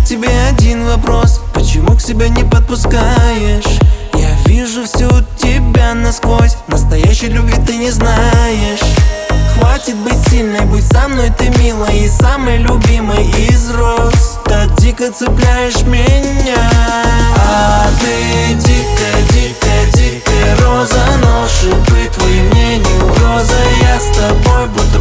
тебе один вопрос: почему к себе не подпускаешь? Я вижу всю тебя насквозь, настоящей любви ты не знаешь. Хватит быть сильной, будь со мной ты милой и самой любимой из роз. Так дико цепляешь меня. А ты дикая, дикая, дикая роза, но шипы твои мне не угроза. Я с тобой буду